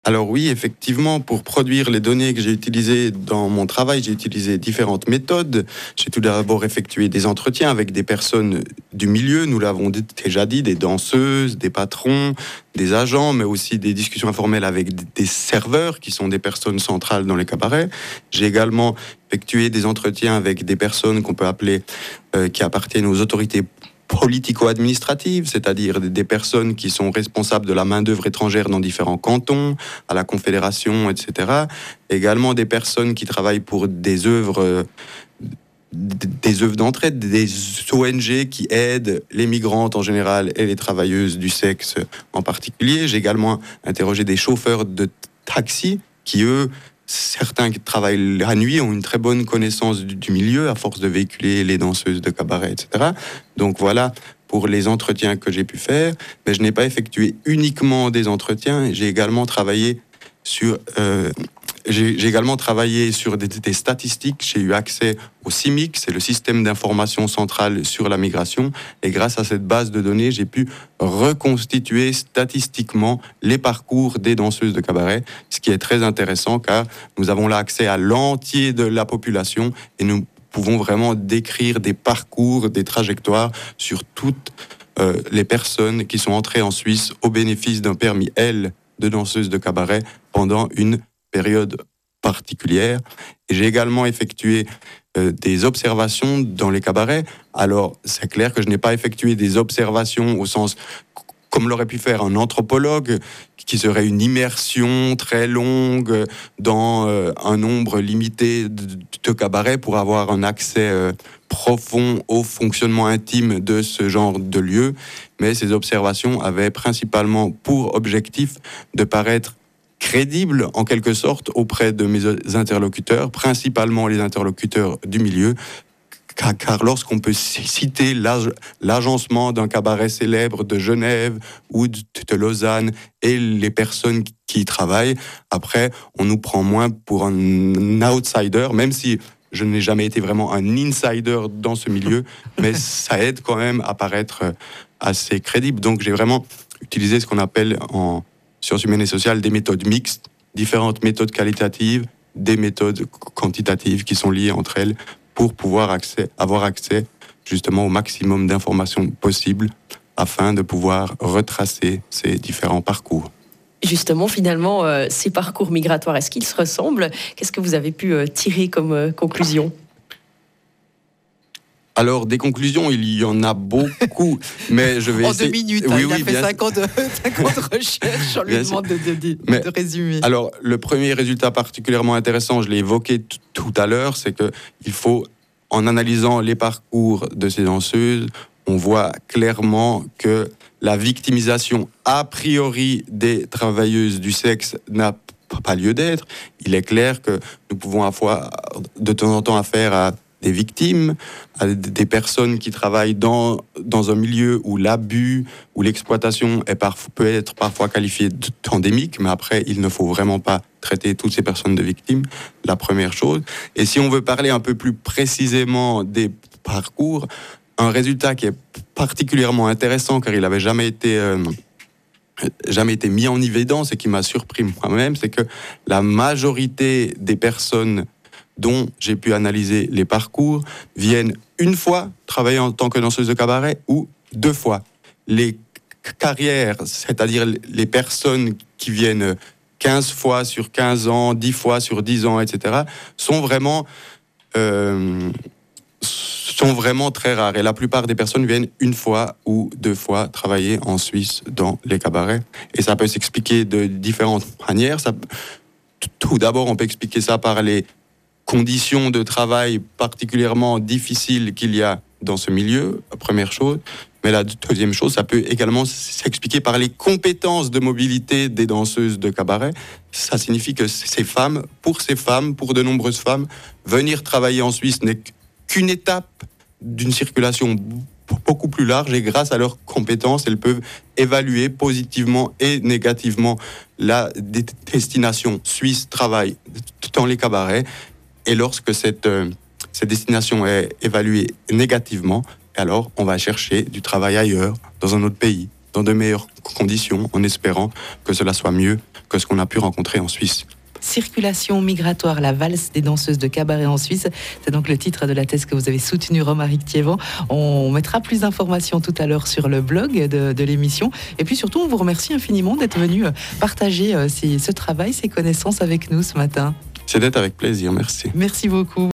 Alors oui, effectivement, pour produire les données que j'ai utilisées dans mon travail, j'ai utilisé différentes méthodes. J'ai tout d'abord effectué des entretiens avec des personnes du milieu, nous l'avons déjà dit, des danseuses, des patrons, des agents, mais aussi des discussions informelles avec des serveurs qui sont des personnes centrales dans les cabarets. J'ai également effectué des entretiens avec des personnes qu'on peut appeler qui appartiennent aux autorités politico-administratives, c'est-à-dire des personnes qui sont responsables de la main-d'œuvre étrangère dans différents cantons, à la Confédération, etc. Également des personnes qui travaillent pour des œuvres d'entraide, des ONG qui aident les migrantes en général et les travailleuses du sexe en particulier. J'ai également interrogé des chauffeurs de taxi qui, eux, certains qui travaillent la nuit ont une très bonne connaissance du milieu à force de véhiculer les danseuses de cabaret, etc. Donc voilà pour les entretiens que j'ai pu faire. Mais je n'ai pas effectué uniquement des entretiens. J'ai également travaillé sur des statistiques. J'ai eu accès au CIMIC, c'est le système d'information centrale sur la migration. Et grâce à cette base de données, j'ai pu reconstituer statistiquement les parcours des danseuses de cabaret, ce qui est très intéressant car nous avons là accès à l'entier de la population et nous pouvons vraiment décrire des parcours, des trajectoires sur toutes les personnes qui sont entrées en Suisse au bénéfice d'un permis L de danseuse de cabaret pendant une période particulière. Et j'ai également effectué des observations dans les cabarets. Alors, c'est clair que je n'ai pas effectué des observations au sens comme l'aurait pu faire un anthropologue, qui serait une immersion très longue dans un nombre limité de cabarets pour avoir un accès profond au fonctionnement intime de ce genre de lieu. Mais ces observations avaient principalement pour objectif de paraître crédible en quelque sorte auprès de mes interlocuteurs, principalement les interlocuteurs du milieu, car lorsqu'on peut citer l'agencement d'un cabaret célèbre de Genève ou de Lausanne et les personnes qui y travaillent, après on nous prend moins pour un outsider, même si je n'ai jamais été vraiment un insider dans ce milieu, mais ça aide quand même à paraître assez crédible. Donc j'ai vraiment utilisé ce qu'on appelle en sciences humaines et sociales des méthodes mixtes, différentes méthodes qualitatives, des méthodes quantitatives qui sont liées entre elles pour pouvoir avoir accès justement au maximum d'informations possibles afin de pouvoir retracer ces différents parcours. Justement, finalement, ces parcours migratoires, est-ce qu'ils se ressemblent ? Qu'est-ce que vous avez pu tirer comme conclusion ? Alors, des conclusions, il y en a beaucoup, mais je vais essayer... En 2 minutes, il a fait 50 recherches, on lui demande de résumer. Alors, le premier résultat particulièrement intéressant, je l'ai évoqué tout à l'heure, c'est qu'il faut, en analysant les parcours de ces danseuses, on voit clairement que la victimisation a priori des travailleuses du sexe n'a pas lieu d'être. Il est clair que nous pouvons avoir de temps en temps affaire à des victimes, à des personnes qui travaillent dans un milieu où l'abus, où l'exploitation peut être parfois qualifiée d'endémique, mais après, il ne faut vraiment pas traiter toutes ces personnes de victimes, la première chose. Et si on veut parler un peu plus précisément des parcours, un résultat qui est particulièrement intéressant, car il n'avait jamais été mis en évidence et qui m'a surpris moi-même, c'est que la majorité des personnes dont j'ai pu analyser les parcours viennent une fois travailler en tant que danseuse de cabaret ou 2 fois. Les carrières, c'est-à-dire les personnes qui viennent 15 fois sur 15 ans, 10 fois sur 10 ans, etc., sont vraiment très rares. Et la plupart des personnes viennent 1 fois ou 2 fois travailler en Suisse dans les cabarets. Et ça peut s'expliquer de différentes manières. Tout d'abord, on peut expliquer ça par les conditions de travail particulièrement difficiles qu'il y a dans ce milieu, première chose. Mais la deuxième chose, ça peut également s'expliquer par les compétences de mobilité des danseuses de cabaret. Ça signifie que pour de nombreuses femmes, venir travailler en Suisse n'est qu'une étape d'une circulation beaucoup plus large, et grâce à leurs compétences, elles peuvent évaluer positivement et négativement la destination suisse travail dans les cabarets. Et lorsque cette destination est évaluée négativement, alors on va chercher du travail ailleurs, dans un autre pays. dans de meilleures conditions, en espérant que cela soit mieux que ce qu'on a pu rencontrer en Suisse. Circulation migratoire, la valse des danseuses de cabaret en Suisse. C'est donc le titre de la thèse que vous avez soutenue, Romaric Thiévan. On mettra plus d'informations tout à l'heure sur le blog de l'émission. Et puis surtout, on vous remercie infiniment d'être venu partager ce travail, ces connaissances avec nous ce matin. C'était avec plaisir, merci. Merci beaucoup.